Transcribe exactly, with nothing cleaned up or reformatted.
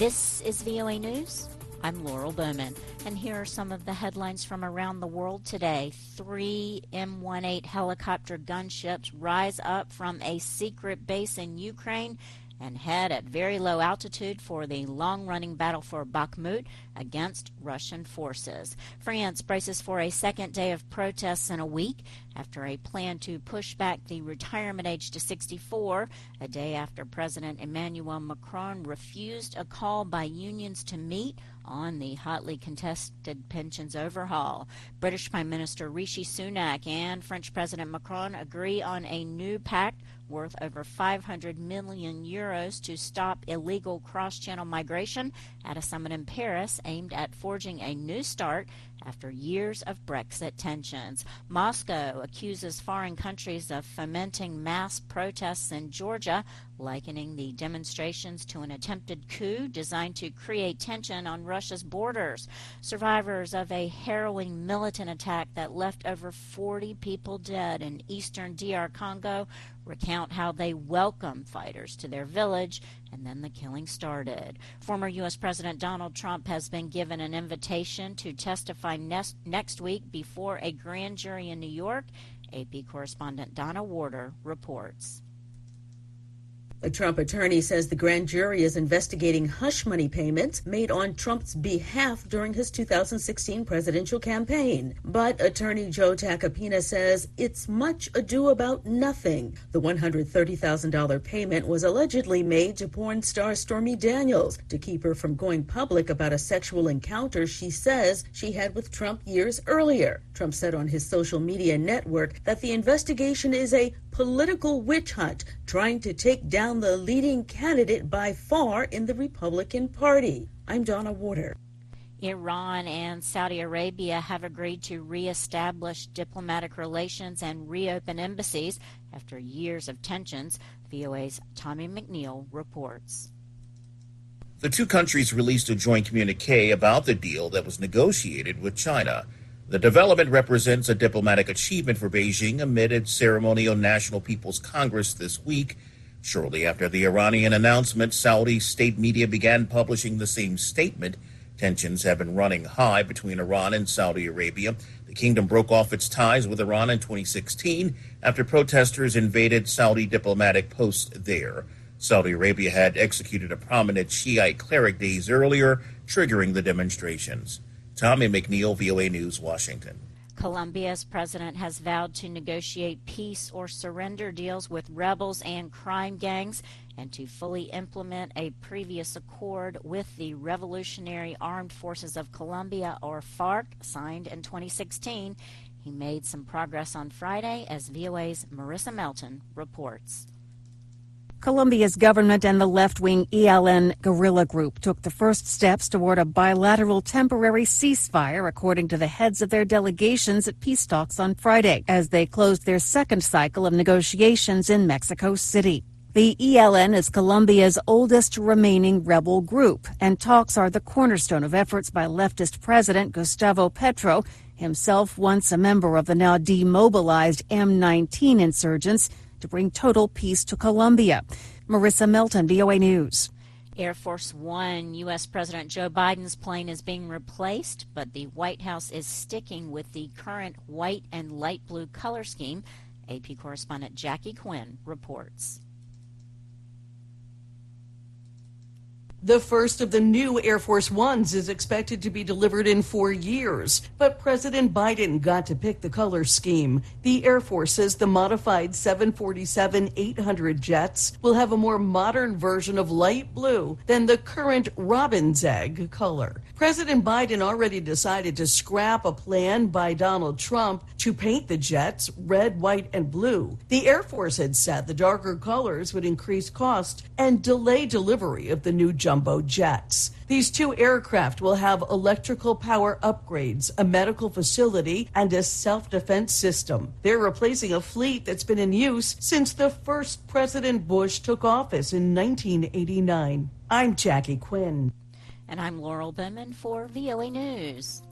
This is V O A News. I'm Laurel Bowman, and here are some of the headlines from around the world today. Three M eighteen helicopter gunships rise up from a secret base in Ukraine and head at very low altitude for the long-running battle for Bakhmut against Russian forces. France braces for a second day of protests in a week after a plan to push back the retirement age to sixty-four, a day after President Emmanuel Macron refused a call by unions to meet on the hotly contested pensions overhaul. British Prime Minister Rishi Sunak and French President Macron agree on a new pact worth over five hundred million euros to stop illegal cross-channel migration at a summit in Paris aimed at forging a new start after years of Brexit tensions. Moscow accuses foreign countries of fomenting mass protests in Georgia, likening the demonstrations to an attempted coup designed to create tension on Russia's borders. Survivors of a harrowing militant attack that left over forty people dead in eastern D R Congo recount how they welcomed fighters to their village, and then the killing started. Former U S President Donald Trump has been given an invitation to testify next, next week before a grand jury in New York. A P correspondent Donna Warder reports. A Trump attorney says the grand jury is investigating hush money payments made on Trump's behalf during his two thousand sixteen presidential campaign. But attorney Joe Tacopina says it's much ado about nothing. The one hundred thirty thousand dollars payment was allegedly made to porn star Stormy Daniels to keep her from going public about a sexual encounter she says she had with Trump years earlier. Trump said on his social media network that the investigation is a political witch hunt trying to take down the leading candidate by far in the Republican Party. I'm Donna Warder. Iran and Saudi Arabia have agreed to reestablish diplomatic relations and reopen embassies after years of tensions. V O A's Tommy McNeil reports. The two countries released a joint communique about the deal that was negotiated with China. The development represents a diplomatic achievement for Beijing amid its ceremonial National People's Congress this week. Shortly after the Iranian announcement, Saudi state media began publishing the same statement. Tensions have been running high between Iran and Saudi Arabia. The kingdom broke off its ties with Iran in twenty sixteen after protesters invaded Saudi diplomatic posts there. Saudi Arabia had executed a prominent Shiite cleric days earlier, triggering the demonstrations. Tommy McNeil, V O A News, Washington. Colombia's president has vowed to negotiate peace or surrender deals with rebels and crime gangs and to fully implement a previous accord with the Revolutionary Armed Forces of Colombia, or FARC, signed in twenty sixteen. He made some progress on Friday, as V O A's Marissa Melton reports. Colombia's government and the left-wing E L N guerrilla group took the first steps toward a bilateral temporary ceasefire, according to the heads of their delegations at peace talks on Friday, as they closed their second cycle of negotiations in Mexico City. The E L N is Colombia's oldest remaining rebel group, and talks are the cornerstone of efforts by leftist President Gustavo Petro, himself once a member of the now demobilized M nineteen insurgents, to bring total peace to Colombia. Marissa Melton, V O A News. Air Force One, U S President Joe Biden's plane is being replaced, but the White House is sticking with the current white and light blue color scheme. A P correspondent Jackie Quinn reports. The first of the new Air Force Ones is expected to be delivered in four years, but President Biden got to pick the color scheme. The Air Force says the modified seven forty-seven eight hundred jets will have a more modern version of light blue than the current robin's egg color. President Biden already decided to scrap a plan by Donald Trump to paint the jets red, white, and blue. The Air Force had said the darker colors would increase cost and delay delivery of the new jumbo jets. These two aircraft will have electrical power upgrades, a medical facility, and a self-defense system. They're replacing a fleet that's been in use since the first President Bush took office in nineteen eighty-nine. I'm Jackie Quinn. And I'm Laurel Bowman for V O A News.